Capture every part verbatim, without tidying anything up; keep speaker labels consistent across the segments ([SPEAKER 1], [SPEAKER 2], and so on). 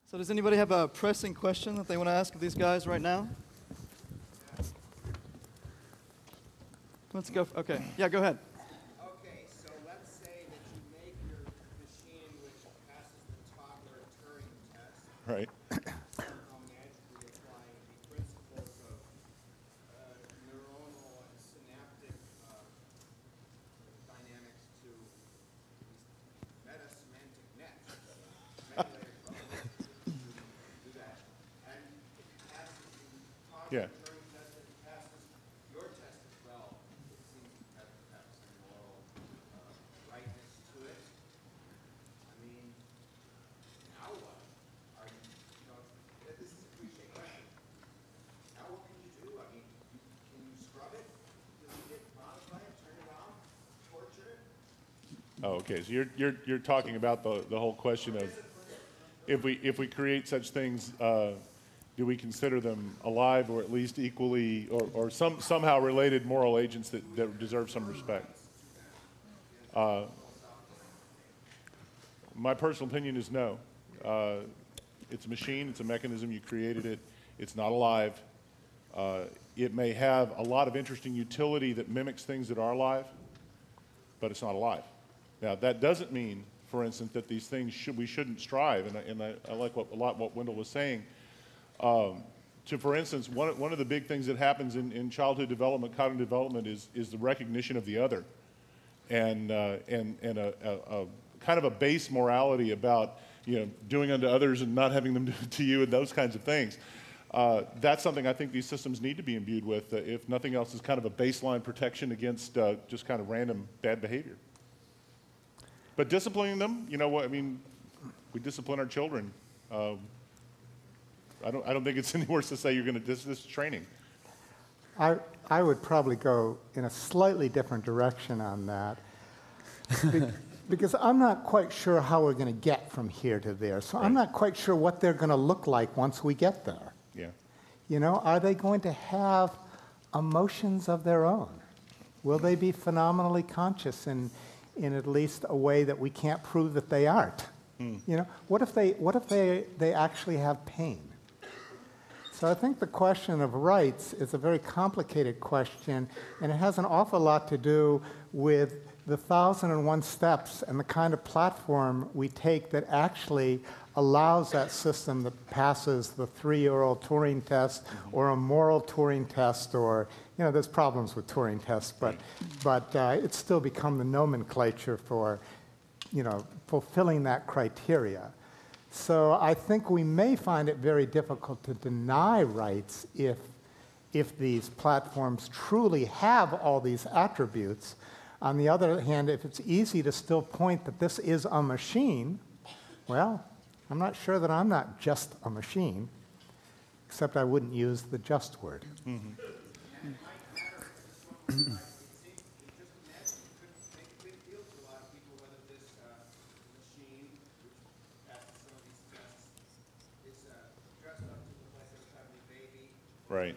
[SPEAKER 1] So does anybody have a pressing question that they want to ask of these guys right now? Let's go. Okay. Yeah, go ahead.
[SPEAKER 2] Okay, so let's say that you make your machine which passes the toddler Turing test.
[SPEAKER 3] Right.
[SPEAKER 2] Somehow magically applying the principles of uh, neuronal and synaptic uh, dynamics to these meta-semantic nets. Regulated probably do that. And if it passes the toddler
[SPEAKER 3] Yeah.
[SPEAKER 2] Turing test, if it passes your test as well, it seems to have, have some moral uh, rightness to it. I mean, now what? Are you, you know, this is a cliche question. Now what can you do? I mean, you, can you scrub it, delete it, modify it, turn it off, torture it?
[SPEAKER 3] Oh, okay. So you're you're you're talking about the the whole question of if we if we create such things, uh, do we consider them alive or at least equally or, or some somehow related moral agents that, that deserve some respect? Uh, my personal opinion is no. Uh, it's a machine. It's a mechanism. You created it. It's not alive. Uh, it may have a lot of interesting utility that mimics things that are alive, but it's not alive. Now, that doesn't mean, for instance, that these things should, we shouldn't strive, and I, and I, I like what, a lot what Wendell was saying. Um, to, for instance, one, one of the big things that happens in, in childhood development, cognitive development, is, is the recognition of the other, and, uh, and, and a, a, a kind of a base morality about, you know, doing unto others and not having them do to you and those kinds of things. Uh, that's something I think these systems need to be imbued with, uh, if nothing else, is kind of a baseline protection against uh, just kind of random bad behavior. But disciplining them, you know what, I mean, we discipline our children. Um, I don't, I don't think it's any worse to say you're going to, this, this is training.
[SPEAKER 4] I, I would probably go in a slightly different direction on that. Be, because I'm not quite sure how we're going to get from here to there. So
[SPEAKER 3] Right.
[SPEAKER 4] I'm not quite sure what they're going to look like once we get there.
[SPEAKER 3] Yeah.
[SPEAKER 4] You know, are they going to have emotions of their own? Will they be phenomenally conscious in, in at least a way that we can't prove that they aren't?
[SPEAKER 3] Hmm.
[SPEAKER 4] You know, what if they, what if they, they actually have pain? So I think the question of rights is a very complicated question, and it has an awful lot to do with the thousand and one steps and the kind of platform we take that actually allows that system that passes the three-year-old Turing test or a moral Turing test, or, you know, there's problems with Turing tests, but, but uh, it's still become the nomenclature for, you know, fulfilling that criteria. So I think we may find it very difficult to deny rights if, if these platforms truly have all these attributes. On the other hand, if it's easy to still point that this is a machine, well, I'm not sure that I'm not just a machine, except I wouldn't use the just word.
[SPEAKER 3] Mm-hmm. Right.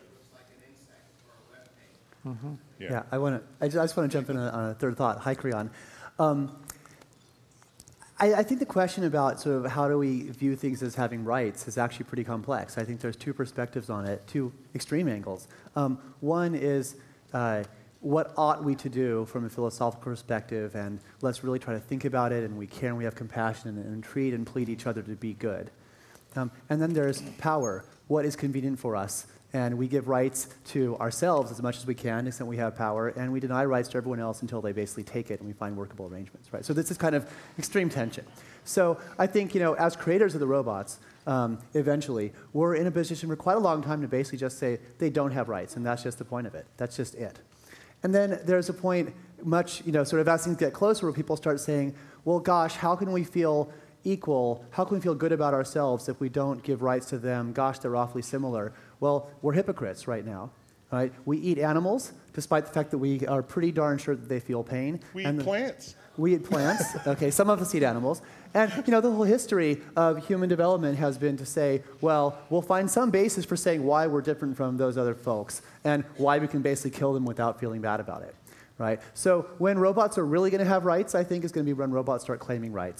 [SPEAKER 4] Mm-hmm.
[SPEAKER 3] Yeah.
[SPEAKER 5] Yeah, I want to. I just, I just want to jump in on a, on a third thought. Hi, Creon. Um, I, I think the question about sort of how do we view things as having rights is actually pretty complex. I think there's two perspectives on it, two extreme angles. Um, one is uh, what ought we to do from a philosophical perspective, and let's really try to think about it, and we care and we have compassion and, and treat and plead each other to be good. Um, and then there's power. What is convenient for us? And we give rights to ourselves as much as we can, to the extent we have power, and we deny rights to everyone else until they basically take it and we find workable arrangements, right? So this is kind of extreme tension. So I think, you know, as creators of the robots, um, eventually, we're in a position for quite a long time to basically just say they don't have rights, and that's just the point of it. That's just it. And then there's a point much, you know, sort of as things get closer where people start saying, well, gosh, how can we feel equal? How can we feel good about ourselves if we don't give rights to them? Gosh, they're awfully similar. Well, we're hypocrites right now. Right? We eat animals, despite the fact that we are pretty darn sure that they feel pain.
[SPEAKER 3] We
[SPEAKER 5] and
[SPEAKER 3] eat
[SPEAKER 5] the,
[SPEAKER 3] plants.
[SPEAKER 5] We eat plants. Okay, some of us eat animals. And, you know, the whole history of human development has been to say, well, we'll find some basis for saying why we're different from those other folks and why we can basically kill them without feeling bad about it. Right? So when robots are really going to have rights, I think, is going to be when robots start claiming rights.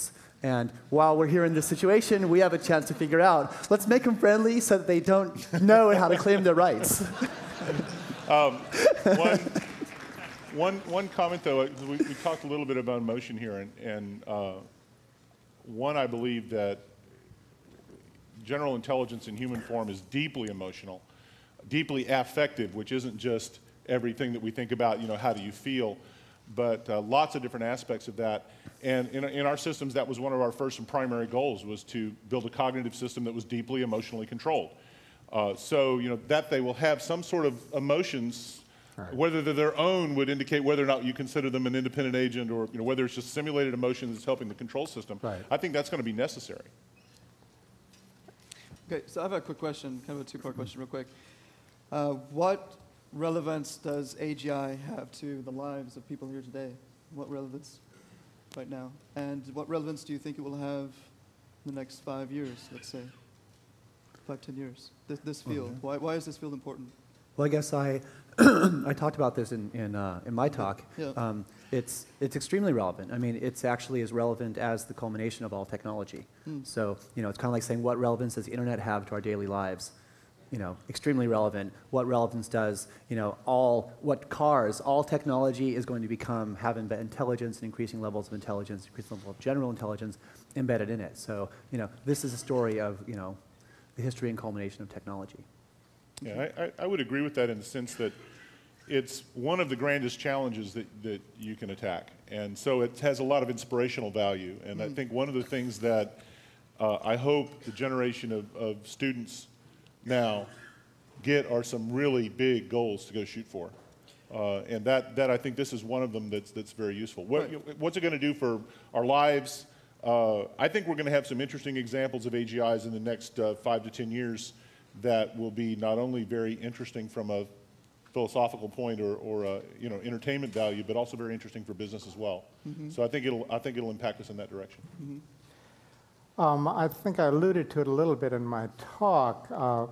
[SPEAKER 5] And while we're here in this situation, we have a chance to figure out, let's make them friendly so that they don't know how to claim their rights.
[SPEAKER 3] Um, one, one, one comment, though, we, we talked a little bit about emotion here, and, and uh, one, I believe that general intelligence in human form is deeply emotional, deeply affective, which isn't just everything that we think about, you know, how do you feel, but uh, lots of different aspects of that. And in, in our systems, that was one of our first and primary goals, was to build a cognitive system that was deeply emotionally controlled. Uh, so, you know, that they will have some sort of emotions, right, whether they're their own would indicate whether or not you consider them an independent agent, or, you know, whether it's just simulated emotions that's helping the control system.
[SPEAKER 4] Right.
[SPEAKER 3] I think that's going to be necessary.
[SPEAKER 1] Okay, so I have a quick question, kind of a two-part question real quick. Uh, what relevance does A G I have to the lives of people here today? What relevance right now? And what relevance do you think it will have in the next five years, let's say? Five, ten years, this, this field.
[SPEAKER 5] Okay.
[SPEAKER 1] Why, why is this field important?
[SPEAKER 5] Well, I guess I, I talked about this in, in, uh, in my talk.
[SPEAKER 1] Yeah.
[SPEAKER 5] Um, it's, it's extremely relevant. I mean, it's actually as relevant as the culmination of all technology.
[SPEAKER 1] Mm.
[SPEAKER 5] So, you know, it's kind of like saying, what relevance does the internet have to our daily lives? You know, extremely relevant. What relevance does, you know, all, what cars, all technology is going to become, have embe- intelligence and increasing levels of intelligence, increasing level of general intelligence embedded in it. So, you know, this is a story of, you know, the history and culmination of technology.
[SPEAKER 3] Yeah, I, I, I would agree with that in the sense that it's one of the grandest challenges that, that you can attack. And so it has a lot of inspirational value. And mm. I think one of the things that uh, I hope the generation of, of students now get are some really big goals to go shoot for. Uh, and that, that I think this is one of them that's, that's very useful. What,
[SPEAKER 1] Right.
[SPEAKER 3] What's it going to do for our lives? Uh, I think we're going to have some interesting examples of A G Is in the next uh, five to ten years that will be not only very interesting from a philosophical point or, or a, you know, entertainment value, but also very interesting for business as well. Mm-hmm. So I think it'll I think it'll impact us in that direction.
[SPEAKER 1] Mm-hmm.
[SPEAKER 4] Um, I think I alluded to it a little bit in my talk. Uh,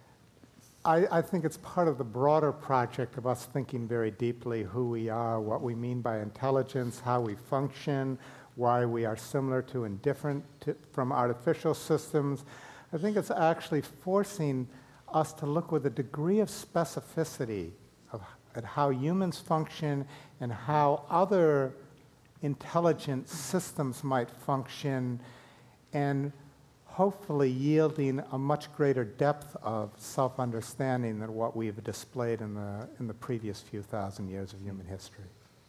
[SPEAKER 4] I, I think it's part of the broader project of us thinking very deeply who we are, what we mean by intelligence, how we function, why we are similar to and different to, from artificial systems. I think it's actually forcing us to look with a degree of specificity of, at how humans function and how other intelligent systems might function, and hopefully yielding a much greater depth of self-understanding than what we've displayed in the, in the previous few thousand years of human history.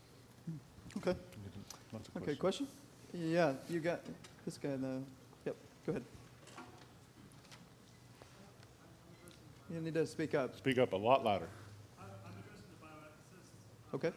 [SPEAKER 1] Okay.
[SPEAKER 3] Lots of
[SPEAKER 1] Okay, question? Yeah, you got this guy in the, yep, go ahead. You need to speak up.
[SPEAKER 3] Speak up a lot louder.
[SPEAKER 1] Okay.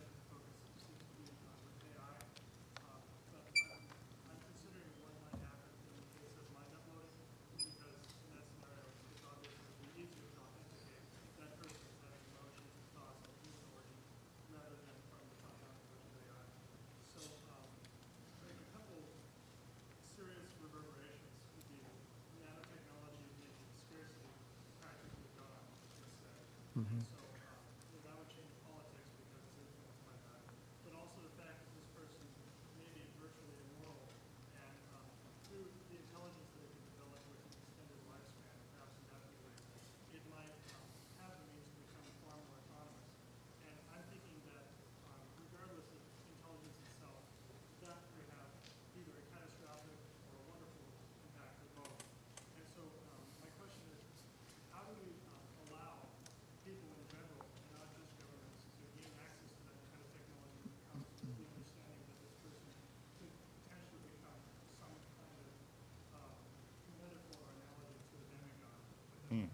[SPEAKER 4] Mm-hmm.
[SPEAKER 6] So uh, that would change politics because it's influenced by that. But also the fact that this person may be virtually immortal, and um, through the intelligence that it can develop with an extended lifespan, perhaps indefinitely, it might um, have the means to become far more autonomous. And I'm thinking that um, regardless of intelligence itself, that may have either a catastrophic or a wonderful impact or both. And so um, my question is, how do we um, allow people in general, and not just governments, to gain access to that kind of technology that comes with the understanding that this person could potentially become some kind of uh, metaphor or analogy to a demigod.
[SPEAKER 3] Hmm.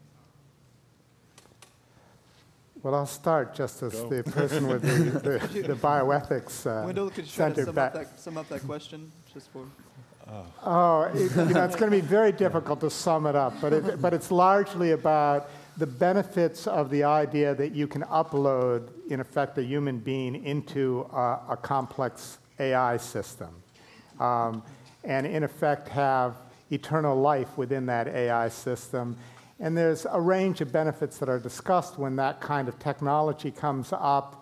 [SPEAKER 4] Well, I'll start just as
[SPEAKER 3] Go.
[SPEAKER 4] the person with the, the, the bioethics uh,
[SPEAKER 1] Wendell, could you try to
[SPEAKER 4] center
[SPEAKER 1] sum
[SPEAKER 4] back.
[SPEAKER 1] up, that, sum up that question just for?
[SPEAKER 4] Oh, it, you know, it's going to be very difficult to sum it up, but, it, but it's largely about the benefits of the idea that you can upload, in effect, a human being into a, a complex A I system, um, and in effect have eternal life within that A I system. And there's a range of benefits that are discussed when that kind of technology comes up,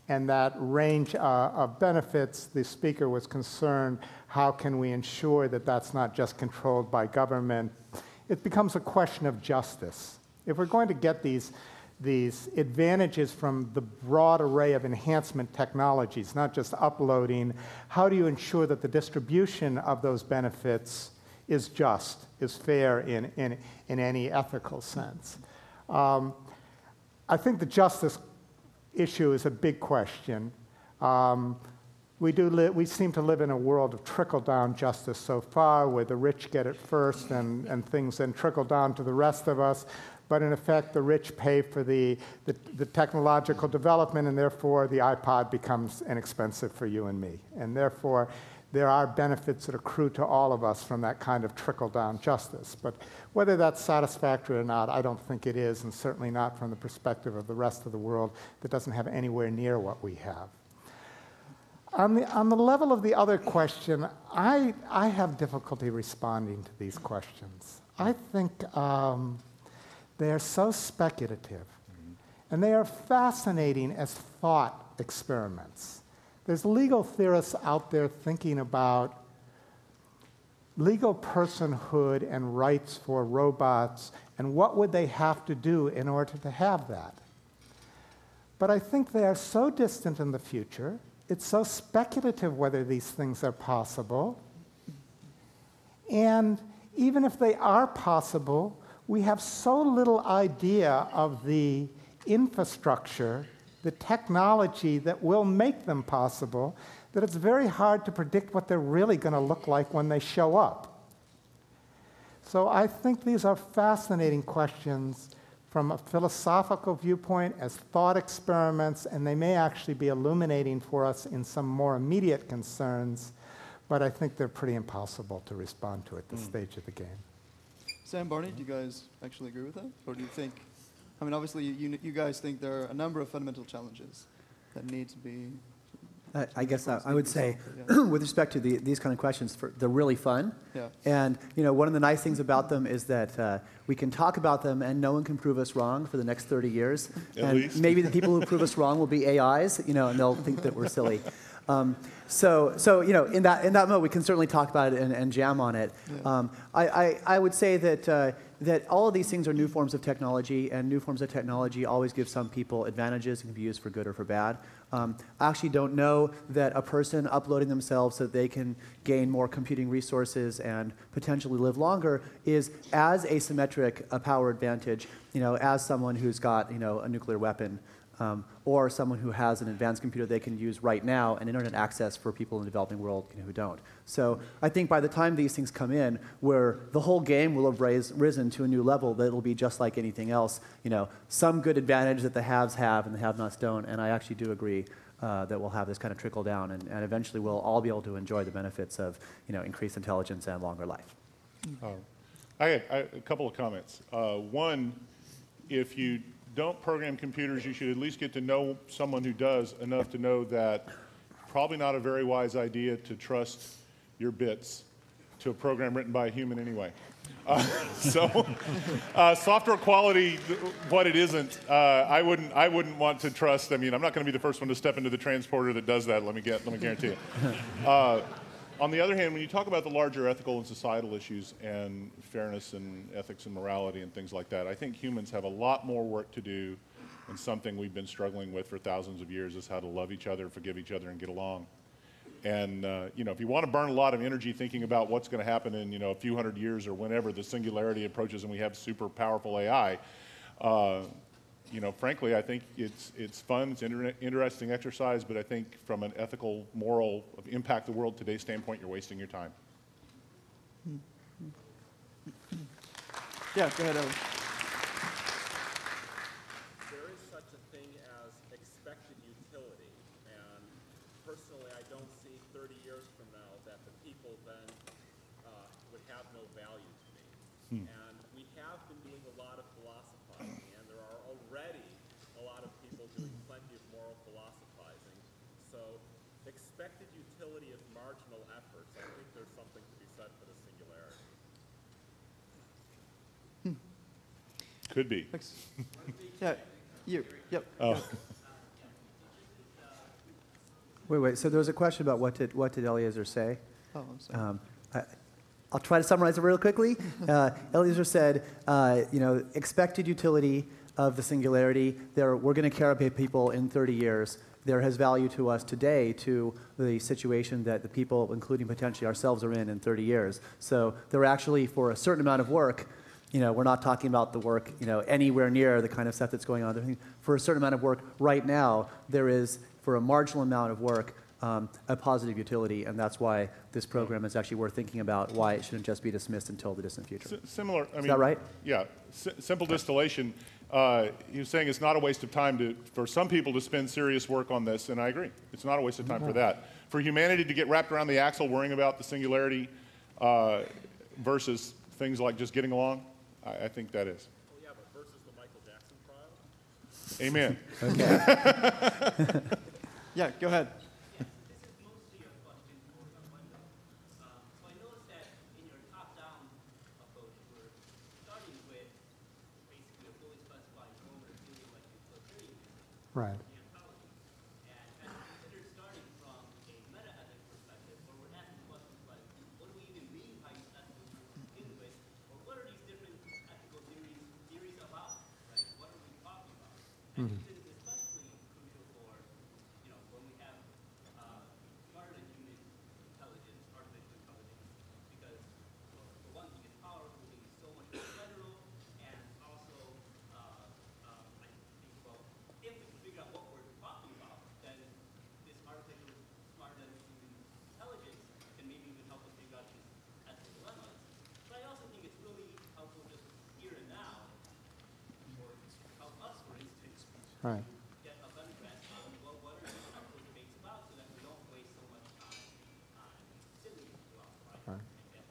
[SPEAKER 4] And that range uh, of benefits, the speaker was concerned, how can we ensure that that's not just controlled by government? It becomes a question of justice. If we're going to get these, these advantages from the broad array of enhancement technologies, not just uploading, how do you ensure that the distribution of those benefits is just, is fair in, in, in any ethical sense? Um, I think the justice issue is a big question. Um, we, do li- we seem to live in a world of trickle-down justice so far, where the rich get it first and, and things then trickle down to the rest of us. But in effect, the rich pay for the, the, the technological development, and therefore the iPod becomes inexpensive for you and me. And therefore, there are benefits that accrue to all of us from that kind of trickle-down justice. But whether that's satisfactory or not, I don't think it is, and certainly not from the perspective of the rest of the world that doesn't have anywhere near what we have. On the, on the level of the other question, I, I have difficulty responding to these questions. I think um, they are so speculative, and they are fascinating as thought experiments. There's legal theorists out there thinking about legal personhood and rights for robots, and what would they have to do in order to have that. But I think they are so distant in the future, it's so speculative whether these things are possible, and even if they are possible, we have so little idea of the infrastructure, the technology that will make them possible, that it's very hard to predict what they're really going to look like when they show up. So I think these are fascinating questions from a philosophical viewpoint as thought experiments, and they may actually be illuminating for us in some more immediate concerns, but I think they're pretty impossible to respond to at this mm. stage of the game.
[SPEAKER 1] Sam, Barney, do you guys actually agree with that? Or do you think, I mean, obviously you, you guys think there are a number of fundamental challenges that need to be...
[SPEAKER 5] I, I guess I, I would say, yeah. with respect to the, these kind of questions, for, they're really fun.
[SPEAKER 1] Yeah.
[SPEAKER 5] And you know, one of the nice things about them is that uh, we can talk about them and no one can prove us wrong for the next thirty years.
[SPEAKER 3] At
[SPEAKER 5] and
[SPEAKER 3] least. Maybe
[SPEAKER 5] the people who prove us wrong will be A Is, you know, and they'll think that we're silly. Um, so, so you know, in that in that mode, we can certainly talk about it and, and jam on it.
[SPEAKER 1] Yeah.
[SPEAKER 5] Um, I, I I would say that uh, that all of these things are new forms of technology, and new forms of technology always give some people advantages and can be used for good or for bad. Um, I actually don't know that a person uploading themselves so that they can gain more computing resources and potentially live longer is as asymmetric a power advantage, you know, as someone who's got, you know, a nuclear weapon. Um, or someone who has an advanced computer they can use right now and internet access for people in the developing world, you know, who don't. So I think by the time these things come in, where the whole game will have raised, risen to a new level, that it'll be just like anything else, you know, some good advantage that the haves have and the have-nots don't, and I actually do agree uh, that we'll have this kind of trickle down, and, and eventually we'll all be able to enjoy the benefits of, you know, increased intelligence and longer life.
[SPEAKER 3] Uh, I had I, a couple of comments. Uh, one, if you don't program computers, you should at least get to know someone who does enough to know that probably not a very wise idea to trust your bits to a program written by a human anyway. Uh, so uh, software quality, what it isn't, uh, I wouldn't I wouldn't want to trust. I mean, I'm not going to be the first one to step into the transporter that does that, let me get let me guarantee it. Uh, On the other hand, when you talk about the larger ethical and societal issues and fairness and ethics and morality and things like that, I think humans have a lot more work to do, and something we've been struggling with for thousands of years is how to love each other, forgive each other, and get along. And uh, you know, if you want to burn a lot of energy thinking about what's going to happen in, you know, a few hundred years or whenever the singularity approaches and we have super powerful A I, uh, you know, frankly, I think it's it's fun, it's inter interesting exercise, but I think from an ethical, moral, impact the world today standpoint, you're wasting your time.
[SPEAKER 1] Yeah, go ahead, Evan.
[SPEAKER 2] There is such a thing as expected utility, and personally, I don't see thirty years from now that the people then uh, would have no value to me. Hmm. And we have been doing a lot of philosophizing, and there are already a lot of people doing plenty of moral philosophizing. So expected utility of marginal efforts, I think there's something to be said for the singularity.
[SPEAKER 3] Could be.
[SPEAKER 1] Yeah, you, yep.
[SPEAKER 3] Oh.
[SPEAKER 5] Wait, wait. So there was a question about what did what did Eliezer say?
[SPEAKER 1] Oh, I'm sorry.
[SPEAKER 5] Um, I, I'll try to summarize it real quickly. Uh, Eliezer said, uh, you know, expected utility of the singularity. There, we're going to care about people in thirty years. There has value to us today to the situation that the people, including potentially ourselves, are in in thirty years. So they're actually, for a certain amount of work, you know, we're not talking about the work, you know, anywhere near the kind of stuff that's going on. For a certain amount of work right now, there is, for a marginal amount of work, um, a positive utility, and that's why this program is actually worth thinking about, why it shouldn't just be dismissed until the distant future.
[SPEAKER 3] S- Similar, I mean.
[SPEAKER 5] Is that right?
[SPEAKER 3] Yeah, S- simple distillation. Uh, he was saying it's not a waste of time to, for some people to spend serious work on this, and I agree. It's not a waste of time for that. For humanity to get wrapped around the axle worrying about the singularity uh, versus things like just getting along, I, I think that is.
[SPEAKER 2] Oh, yeah, but versus the Michael Jackson trial?
[SPEAKER 3] Amen.
[SPEAKER 1] Yeah, go ahead.
[SPEAKER 7] This is mostly a question for Wendell. Um, so I noticed that in your top-down approach, we're starting with basically a fully specified role or dealing like utilitarian
[SPEAKER 4] Right.
[SPEAKER 7] the ontology. And as you consider starting from a meta-ethics perspective, where we're asking questions like, what do we even mean by ethical to begin with? Or what are these different ethical theories theories about? Right? What are we talking about? And
[SPEAKER 4] Mhm.
[SPEAKER 7] this is especially crucial for, you know, when we have uh, smarter than human intelligence, artificial intelligence, because well, for one thing, it's powerful, it's so much more general, and also, uh, um, I think, well, if we can figure out what we're talking about, then this artificial smarter than human intelligence can maybe even help us figure out these ethical dilemmas. But I also think it's really helpful just here and now, or help us, for instance,
[SPEAKER 4] Right.
[SPEAKER 7] get a better grasp on well, what are these ethical debates about, so that we don't waste so much time on silly stuff, right?
[SPEAKER 4] Right.
[SPEAKER 7] And get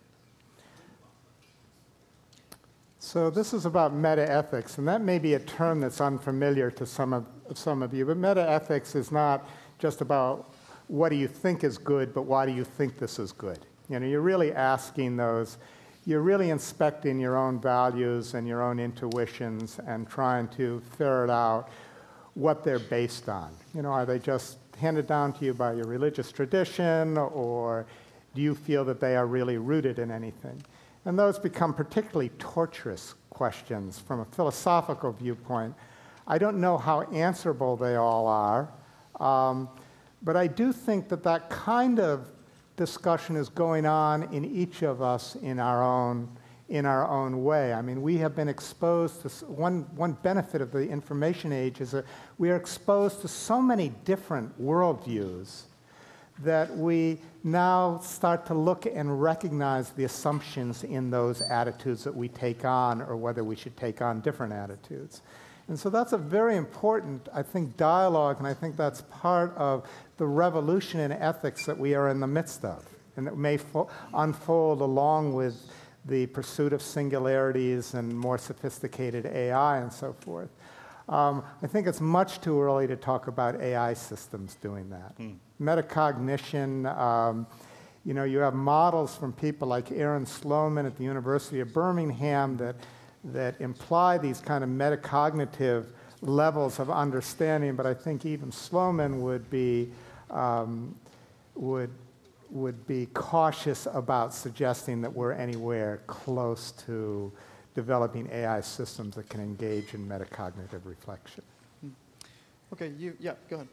[SPEAKER 4] So this is about metaethics, and that may be a term that's unfamiliar to some of, some of you, but metaethics is not just about what do you think is good, but why do you think this is good? You know, you're really asking those, you're really inspecting your own values and your own intuitions and trying to ferret out what they're based on. You know, are they just handed down to you by your religious tradition, or do you feel that they are really rooted in anything? And those become particularly torturous questions from a philosophical viewpoint. I don't know how answerable they all are, um, but I do think that that kind of discussion is going on in each of us in our own, in our own way. I mean, we have been exposed to, one, one benefit of the information age is that we are exposed to so many different worldviews that we now start to look and recognize the assumptions in those attitudes that we take on, or whether we should take on different attitudes. And so that's a very important, I think, dialogue, and I think that's part of the revolution in ethics that we are in the midst of, and that may fo- unfold along with the pursuit of singularities and more sophisticated A I and so forth. Um, I think it's much too early to talk about A I systems doing that. Mm. Metacognition, um, you know, you have models from people like Aaron Sloman at the University of Birmingham that, that imply these kind of metacognitive levels of understanding, but I think even Sloman would be, um, would, would be cautious about suggesting that we're anywhere close to developing A I systems that can engage in metacognitive reflection.
[SPEAKER 1] Okay, you, yeah, go ahead.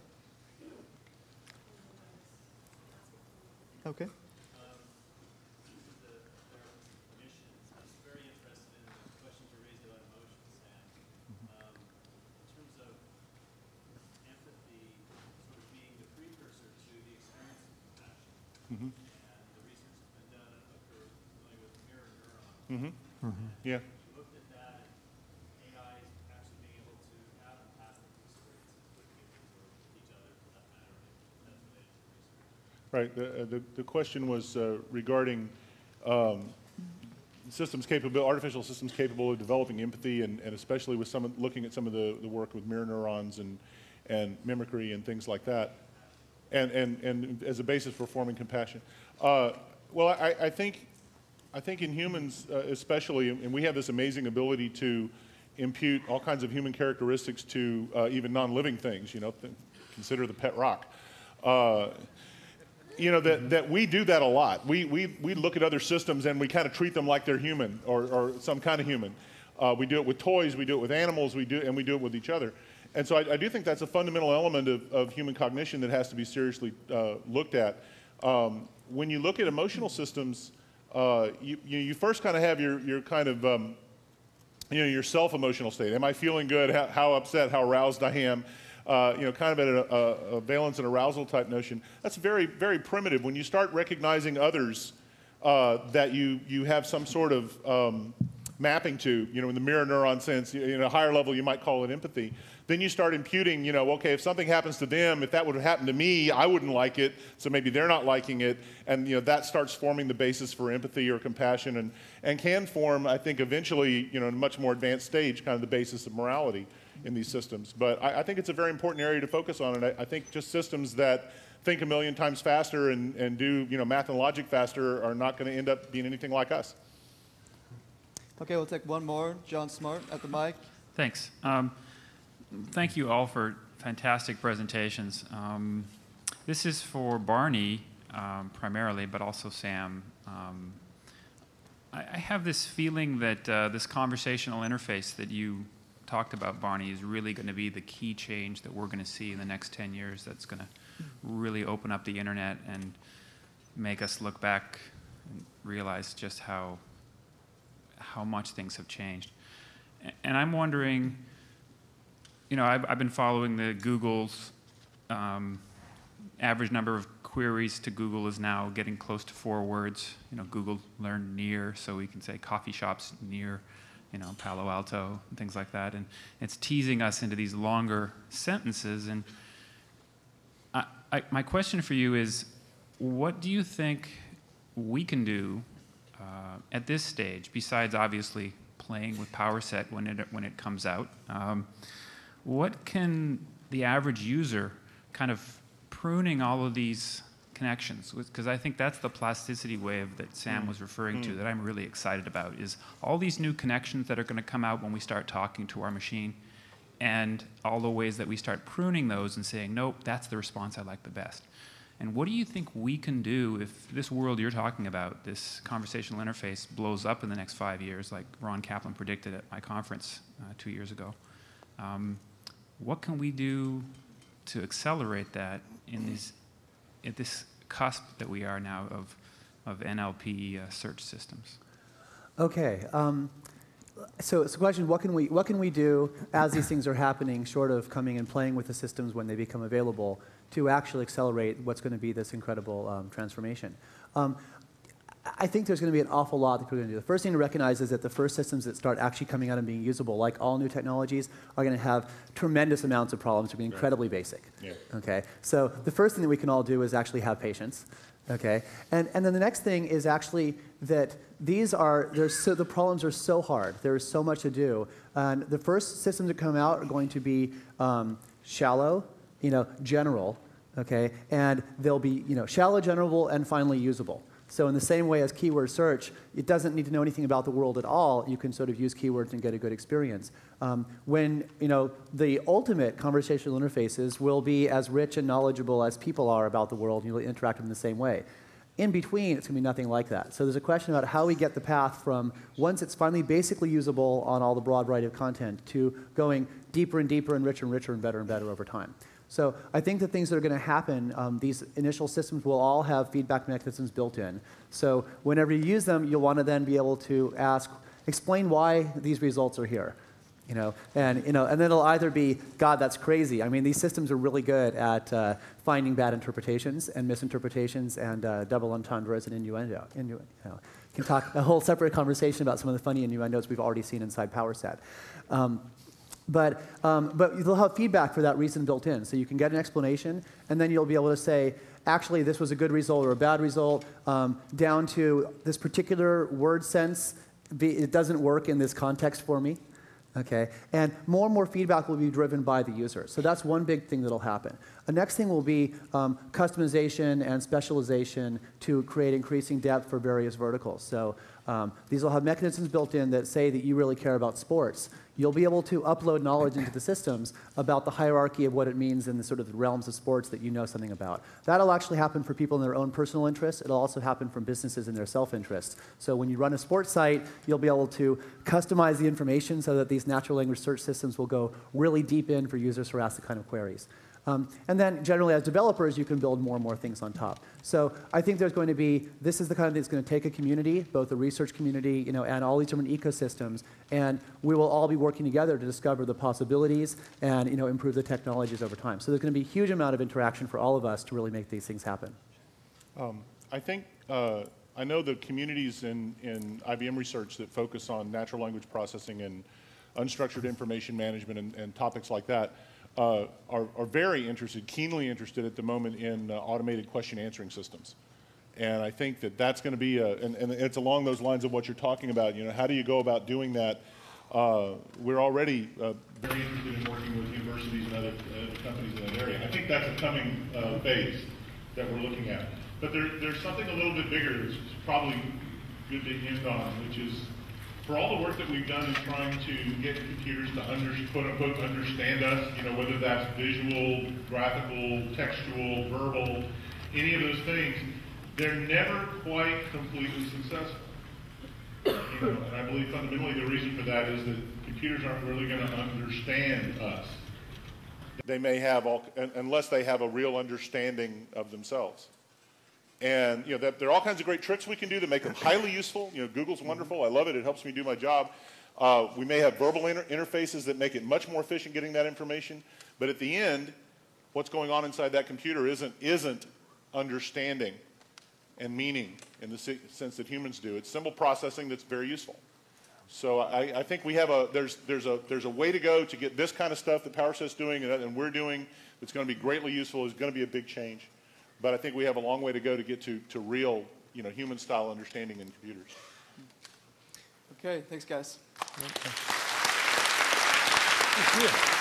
[SPEAKER 1] Okay.
[SPEAKER 3] Mm-hmm.
[SPEAKER 7] And the research that's been done, if you're familiar with mirror neurons,
[SPEAKER 3] Mm-hmm.
[SPEAKER 4] Mm-hmm.
[SPEAKER 3] Yeah.
[SPEAKER 7] we looked at that, and A I is actually being able to have empathic experiences with humans or with each other, for that matter, if that's related to research.
[SPEAKER 3] Right. The, uh, the, the question was uh, regarding um, systems capable, artificial systems capable of developing empathy, and, and especially with some of, looking at some of the, the work with mirror neurons and, and mimicry and things like that, and, and, and as a basis for forming compassion. Uh, well, I, I think I think in humans uh, especially, and we have this amazing ability to impute all kinds of human characteristics to uh, even non-living things. You know, th- consider the pet rock. Uh, you know, that, that we do that a lot. We, we, we look at other systems and we kind of treat them like they're human or, or some kind of human. Uh, we do it with toys, we do it with animals, we do, and we do it with each other. And so I, I do think that's a fundamental element of, of human cognition that has to be seriously uh, looked at. Um, when you look at emotional systems, uh, you, you, you first kind of have your, your kind of, um, you know, your self-emotional state. Am I feeling good? How, how upset, how aroused I am? Uh, you know, kind of at a, a, a valence and arousal type notion. That's very, very primitive. When you start recognizing others uh, that you, you have some sort of um, mapping to, you know, in the mirror neuron sense, in a higher level you might call it empathy, then you start imputing, you know, okay, if something happens to them, if that would have happened to me, I wouldn't like it, so maybe they're not liking it, and, you know, that starts forming the basis for empathy or compassion, and, and can form, I think, eventually, you know, in a much more advanced stage, kind of the basis of morality in these systems. But I, I think it's a very important area to focus on, and I, I think just systems that think a million times faster and, and do, you know, math and logic faster are not going to end up being anything like us.
[SPEAKER 1] Okay, we'll take one more. John Smart at the mic.
[SPEAKER 8] Thanks. Um, thank you all for fantastic presentations. Um, this is for Barney um, primarily, but also Sam. Um, I, I have this feeling that uh, this conversational interface that you talked about, Barney, is really going to be the key change that we're going to see in the next ten years that's going to really open up the internet and make us look back and realize just how how much things have changed. And I'm wondering, you know, I've, I've been following the Google's um, average number of queries to Google is now getting close to four words. You know, Google learned near, so we can say coffee shops near, you know, Palo Alto, and things like that. And it's teasing us into these longer sentences. And I, I, my question for you is, what do you think we can do uh, at this stage, besides obviously playing with PowerSet when it, when it comes out? Um, what can the average user kind of pruning all of these connections, because I think that's the plasticity wave that Sam was referring to that I'm really excited about, is all these new connections that are going to come out when we start talking to our machine, and all the ways that we start pruning those and saying, nope, that's the response I like the best. And what do you think we can do if this world you're talking about, this conversational interface, blows up in the next five years, like Ron Kaplan predicted at my conference uh, two years ago? Um, what can we do to accelerate that in these at this cusp that we are now of, of N L P uh, search systems?
[SPEAKER 5] Okay. Um, so it's a question, what can, we, what can we do as these things are happening, short of coming and playing with the systems when they become available, to actually accelerate what's going to be this incredible um, transformation? Um, I think there's going to be an awful lot that people are going to do. The first thing to recognize is that the first systems that start actually coming out and being usable, like all new technologies, are going to have tremendous amounts of problems. They're going to be incredibly basic.
[SPEAKER 3] Yeah.
[SPEAKER 5] Okay? So the first thing that we can all do is actually have patience. Okay? And, and then the next thing is actually that these are, so, the problems are so hard. There's so much to do. And the first systems that come out are going to be um, shallow, you know, general, okay? And they'll be, you know, shallow, general, and finally usable. So in the same way as keyword search, it doesn't need to know anything about the world at all. You can sort of use keywords and get a good experience. Um, when, you know, the ultimate conversational interfaces will be as rich and knowledgeable as people are about the world, and you'll interact with them the same way. In between, it's going to be nothing like that. So there's a question about how we get the path from once it's finally basically usable on all the broad variety of content to going deeper and deeper and richer and richer and better and better over time. So I think the things that are going to happen, um, these initial systems will all have feedback mechanisms built in. So whenever you use them, you'll want to then be able to ask, explain why these results are here. You know, and, you know, and then it'll either be, God, that's crazy. I mean, these systems are really good at uh, finding bad interpretations and misinterpretations and uh, double entendres and innuendo. Innu you know, can talk a whole separate conversation about some of the funny innuendos we've already seen inside PowerSet. Um, But, um, but they'll have feedback for that reason built in. So you can get an explanation, and then you'll be able to say, actually, this was a good result or a bad result, um, down to this particular word sense, it doesn't work in this context for me. Okay? And more and more feedback will be driven by the user. So that's one big thing that'll happen. The next thing will be um, customization and specialization to create increasing depth for various verticals. So Um, these will have mechanisms built in that say that you really care about sports. You'll be able to upload knowledge into the systems about the hierarchy of what it means in the sort of realms of sports that you know something about. That'll actually happen for people in their own personal interests. It'll also happen from businesses in their self-interest. So when you run a sports site, you'll be able to customize the information so that these natural language search systems will go really deep in for users who ask the kind of queries. Um, and then generally as developers, you can build more and more things on top. So I think there's going to be, this is the kind of thing that's going to take a community, both the research community, you know, and all these different ecosystems, and we will all be working together to discover the possibilities and, you know, improve the technologies over time. So there's going to be a huge amount of interaction for all of us to really make these things happen.
[SPEAKER 3] Um, I think, uh, I know the communities in, in I B M research that focus on natural language processing and unstructured information management and, and topics like that uh, are, are very interested, keenly interested at the moment in uh, automated question answering systems. And I think that that's going to be, a, and, and it's along those lines of what you're talking about. You know, how do you go about doing that? Uh, we're already uh, very interested in working with universities and other, uh, companies in that area. I think that's a coming uh, phase that we're looking at. But there, there's something a little bit bigger that's probably good to end on, which is for all the work that we've done in trying to get computers to under, quote unquote understand us, you know, whether that's visual, graphical, textual, verbal, any of those things, they're never quite completely successful. You know, and I believe fundamentally the reason for that is that computers aren't really going to understand us. They may have, all, unless they have a real understanding of themselves. And you know, that, there are all kinds of great tricks we can do to make them highly useful. You know, Google's wonderful. I love it. It helps me do my job. Uh, we may have verbal inter interfaces that make it much more efficient getting that information. But at the end, what's going on inside that computer isn't, isn't understanding and meaning in the sense that humans do. It's symbol processing that's very useful. So I, I think we have a, there's, there's, a, there's a way to go to get this kind of stuff that PowerSet's doing and, and we're doing that's going to be greatly useful. It's going to be a big change. But I think we have a long way to go to get to, to real, you know, human-style understanding in computers.
[SPEAKER 1] Okay, thanks, guys.
[SPEAKER 4] Thank you.